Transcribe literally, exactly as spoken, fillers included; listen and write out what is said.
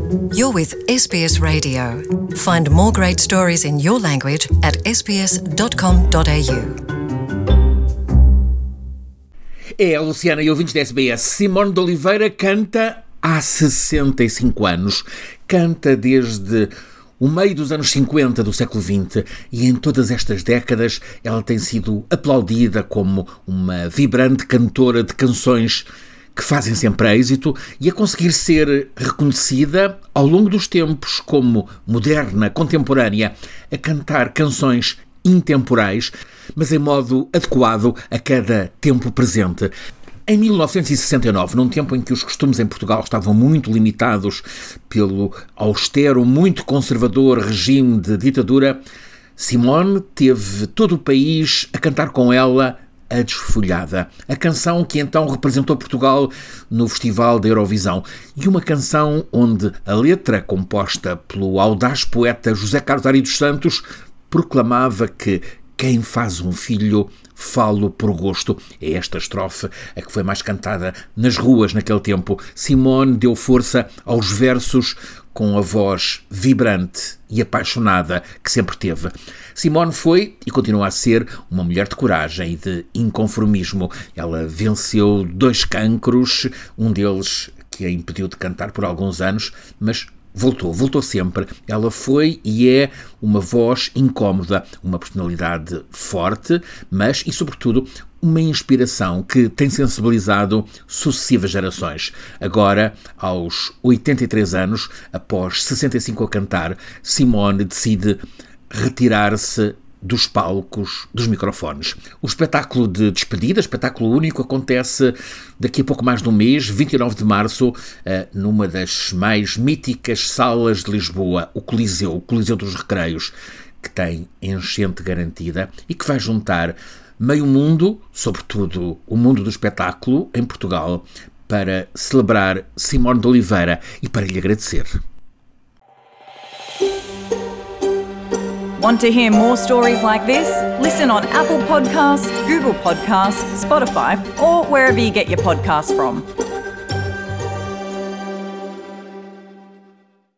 You're with S B S Radio. Find more great stories in your language at s b s dot com dot a u. É a Luciana e ouvintes da S B S. Simone de Oliveira canta há sessenta e cinco anos. Canta desde o meio dos anos cinquenta do século vinte e em todas estas décadas ela tem sido aplaudida como uma vibrante cantora de canções que fazem sempre êxito e a conseguir ser reconhecida ao longo dos tempos como moderna, contemporânea, a cantar canções intemporais, mas em modo adequado a cada tempo presente. Em mil novecentos e sessenta e nove, num tempo em que os costumes em Portugal estavam muito limitados pelo austero, muito conservador regime de ditadura, Simone teve todo o país a cantar com ela A Desfolhada, a canção que então representou Portugal no Festival da Eurovisão, e uma canção onde a letra, composta pelo audaz poeta José Carlos Ari dos Santos, proclamava que quem faz um filho, falo por gosto. É esta estrofe a que foi mais cantada nas ruas naquele tempo. Simone deu força aos versos com a voz vibrante e apaixonada que sempre teve. Simone foi e continua a ser uma mulher de coragem e de inconformismo. Ela venceu dois cancros, um deles que a impediu de cantar por alguns anos, mas Voltou, voltou sempre. Ela foi e é uma voz incómoda, uma personalidade forte, mas, e sobretudo, uma inspiração que tem sensibilizado sucessivas gerações. Agora, aos oitenta e três anos, após sessenta e cinco a cantar, Simone decide retirar-se dos palcos, dos microfones. O espetáculo de despedida, espetáculo único, acontece daqui a pouco mais de um mês, vinte e nove de março, numa das mais míticas salas de Lisboa, o Coliseu, o Coliseu dos Recreios, que tem enchente garantida e que vai juntar meio mundo, sobretudo o mundo do espetáculo, em Portugal, para celebrar Simone de Oliveira e para lhe agradecer. Want to hear more stories like this? Listen on Apple Podcasts, Google Podcasts, Spotify, or wherever you get your podcasts from.